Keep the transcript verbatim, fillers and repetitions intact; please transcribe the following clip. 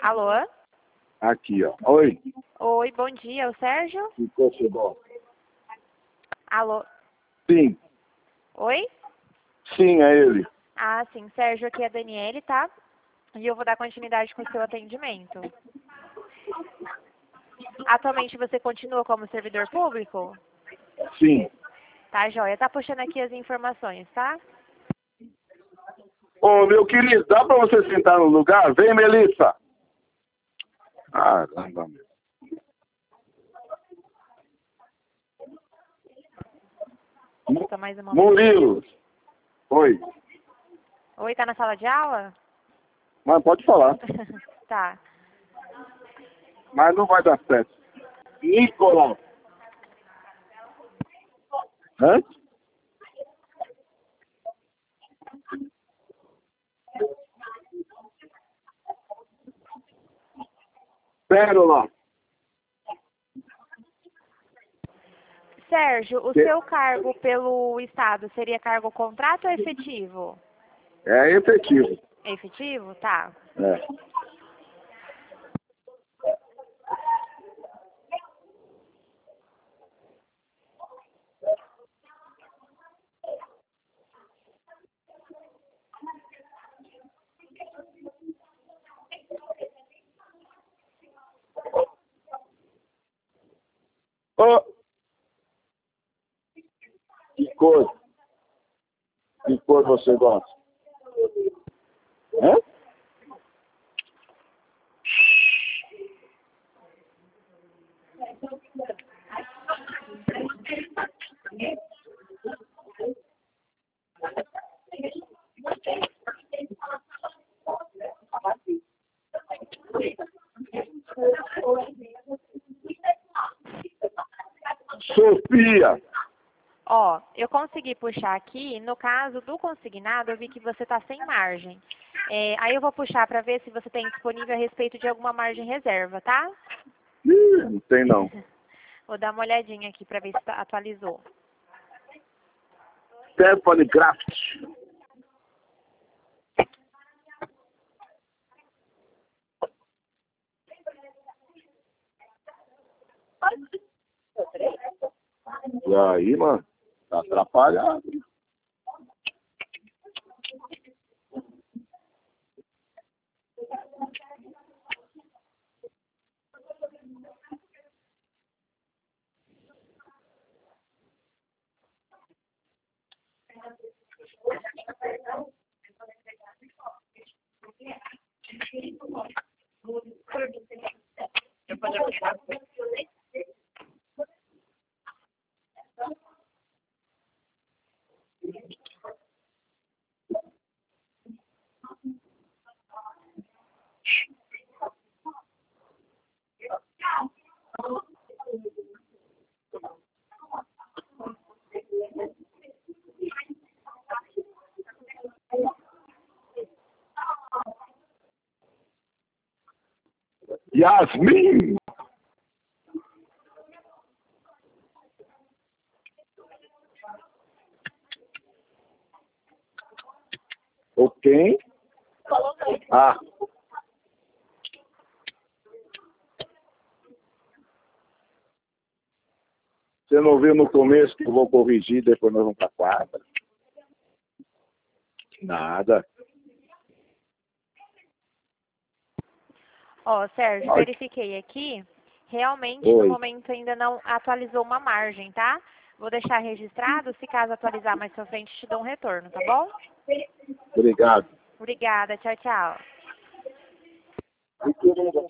Alô? Aqui, ó. Oi. Oi, bom dia, é o Sérgio? Ficou bom. Alô? Sim. Oi? Sim, é ele. Ah, sim, Sérgio, aqui é a Daniele, tá? E eu vou dar continuidade com o seu atendimento. Atualmente você continua como servidor público? Sim. Tá, joia. Tá puxando aqui as informações, tá? Ô, meu querido, dá pra você sentar no lugar? Vem, Melissa. Caramba, meu. Só mais uma Murilo. Oi. Oi, tá na sala de aula? Mas pode falar. Tá. Mas não vai dar certo. Nicolau. Hã? Pérola. Sérgio, o Que- seu cargo pelo Estado seria cargo contrato ou efetivo? É efetivo. É efetivo? Tá. É. Ô. Que cor? Que cor você gosta? Hã? Sofia. Ó, eu consegui puxar aqui, no caso do consignado, eu vi que você tá sem margem. É, aí eu vou puxar para ver se você tem disponível a respeito de alguma margem reserva, tá? Ih, não tem não. Vou dar uma olhadinha aqui para ver se tá- atualizou. Stephanie Graft. E aí, mano? Tá atrapalhado. Yasmin! Ok. Ah. Você não viu no começo que eu vou corrigir, depois nós vamos pra quarta? Nada. Ó, Sérgio, Ai. verifiquei aqui. Realmente, no Oi. momento, ainda não atualizou uma margem, tá? Vou deixar registrado. Se caso atualizar mais pra frente, te dou um retorno, tá bom? Obrigado. Obrigada. Tchau, tchau.